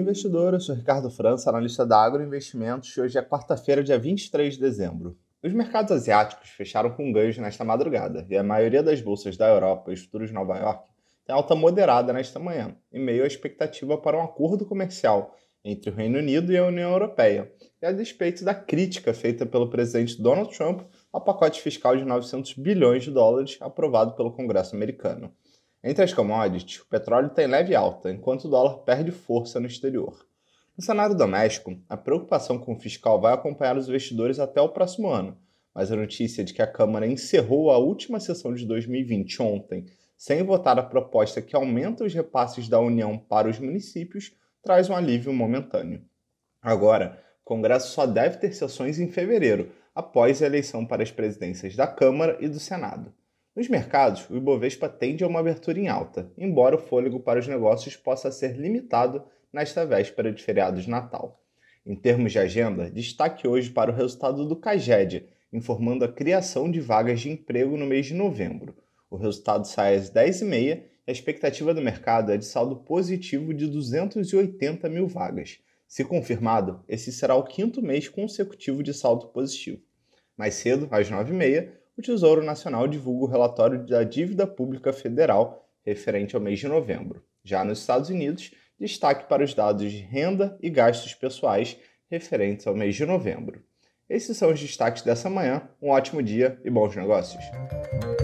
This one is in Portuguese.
investidor, eu sou Ricardo França, analista da Agroinvestimentos, e hoje é quarta-feira, dia 23 de dezembro. Os mercados asiáticos fecharam com ganhos nesta madrugada, e a maioria das bolsas da Europa e os futuros de Nova York tem alta moderada nesta manhã, em meio à expectativa para um acordo comercial entre o Reino Unido e a União Europeia, e a despeito da crítica feita pelo presidente Donald Trump ao pacote fiscal de 900 bilhões de dólares aprovado pelo Congresso americano. Entre as commodities, o petróleo está em leve alta, enquanto o dólar perde força no exterior. No cenário doméstico, a preocupação com o fiscal vai acompanhar os investidores até o próximo ano, mas a notícia de que a Câmara encerrou a última sessão de 2020 ontem, sem votar a proposta que aumenta os repasses da União para os municípios, traz um alívio momentâneo. Agora, o Congresso só deve ter sessões em fevereiro, após a eleição para as presidências da Câmara e do Senado. Nos mercados, o Ibovespa tende a uma abertura em alta, embora o fôlego para os negócios possa ser limitado nesta véspera de feriado de Natal. Em termos de agenda, destaque hoje para o resultado do CAGED, informando a criação de vagas de emprego no mês de novembro. O resultado sai às 10h30 e a expectativa do mercado é de saldo positivo de 280 mil vagas. Se confirmado, esse será o quinto mês consecutivo de saldo positivo. Mais cedo, às 9h30, o Tesouro Nacional divulga o relatório da Dívida Pública Federal referente ao mês de novembro. Já nos Estados Unidos, destaque para os dados de renda e gastos pessoais referentes ao mês de novembro. Esses são os destaques dessa manhã. Um ótimo dia e bons negócios!